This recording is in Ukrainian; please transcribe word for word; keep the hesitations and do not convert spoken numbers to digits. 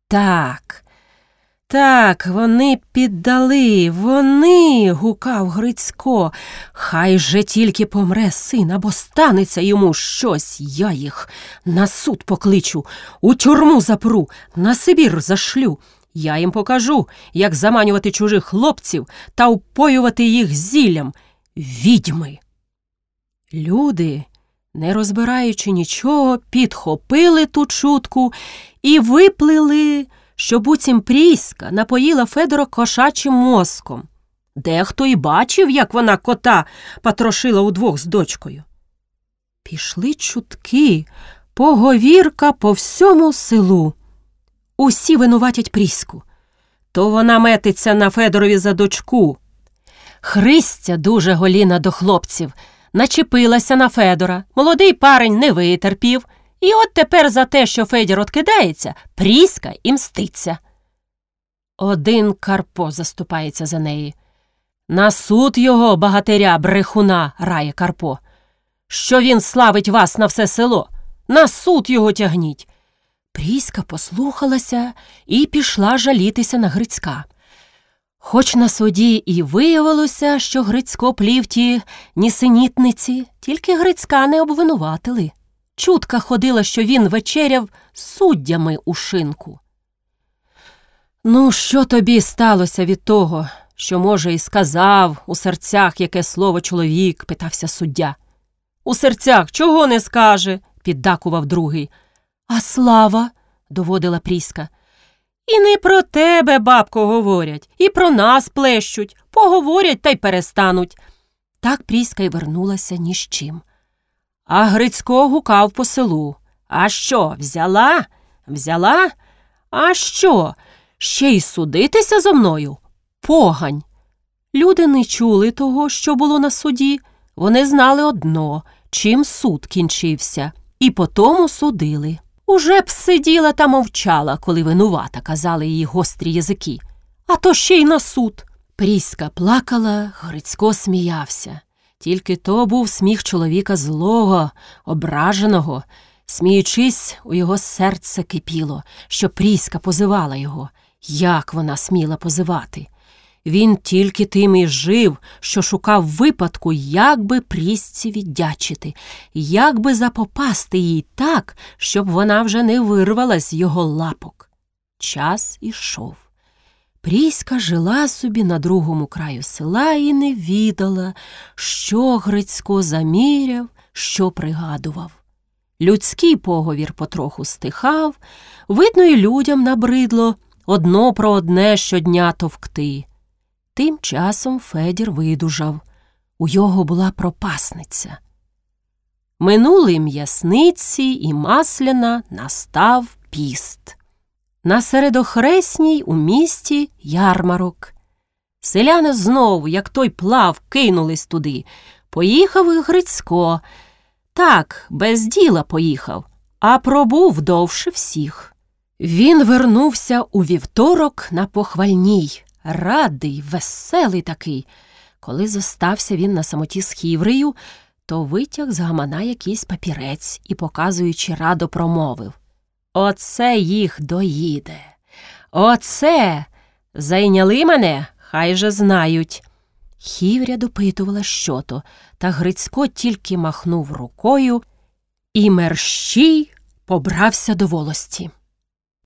Так, так, вони піддали, вони, гукав Грицько. Хай же тільки помре син, або станеться йому щось, я їх на суд покличу, у тюрму запру, на Сибір зашлю. Я їм покажу, як заманювати чужих хлопців та упоювати їх зіллям. Відьми! Люди, не розбираючи нічого, підхопили ту чутку і виплили, що буцім Пріська напоїла Федора кошачим мозком. Дехто і бачив, як вона кота потрошила удвох з дочкою. Пішли чутки, поговірка по всьому селу. Усі винуватять Пріську. То вона метиться на Федорові за дочку. Христя, дуже голіна до хлопців, начепилася на Федора. Молодий парень не витерпів. І от тепер за те, що Федір откидається, Пріська і мститься. Один Карпо заступається за неї. На суд його, багатиря, брехуна, рає Карпо. Що він славить вас на все село? На суд його тягніть. Пріська послухалася і пішла жалітися на Грицька. Хоч на суді і виявилося, що Грицько плів ті нісенітниці, тільки Грицька не обвинуватили. Чутка ходила, що він вечеряв з суддями у шинку. «Ну, що тобі сталося від того, що, може, і сказав у серцях яке слово чоловік?» – питався суддя. «У серцях чого не скаже?» – піддакував другий. «А слава?» – доводила Пріська. «І не про тебе, бабко, говорять, і про нас плещуть. Поговорять та й перестануть». Так Пріська й вернулася ні з чим. А Грицько гукав по селу. «А що, взяла? Взяла? А що? Ще й судитися зо мною? Погань!» Люди не чули того, що було на суді. Вони знали одно, чим суд кінчився. І потому судили. Уже б сиділа та мовчала, коли винувата, казали її гострі язики. А то ще й на суд. Пріська плакала, Грицько сміявся. Тільки то був сміх чоловіка злого, ображеного. Сміючись, у його серце кипіло, що Пріська позивала його. Як вона сміла позивати? Він тільки тим і жив, що шукав випадку, як би Прісці віддячити, як би запопасти їй так, щоб вона вже не вирвалась з його лапок. Час ішов. Пріська жила собі на другому краю села і не відала, що Грицько заміряв, що пригадував. Людський поговір потроху стихав, видно, і людям набридло одно про одне щодня товкти. Тим часом Федір видужав. У його була пропасниця. Минули м'ясниці і Масляна, настав піст. На Середохресній у місті ярмарок. Селяни знову, як той плав, кинулись туди. Поїхав і Грицько. Так, без діла поїхав, а пробув довше всіх. Він вернувся у вівторок на похвальній. Радий, веселий такий. Коли зостався він на самоті з Хіврею, то витяг з гамана якийсь папірець і, показуючи, радо промовив. «Оце їх доїде! Оце! Зайняли мене? Хай же знають!» Хівря допитувала, що то, та Грицько тільки махнув рукою, і мерщій побрався до волості.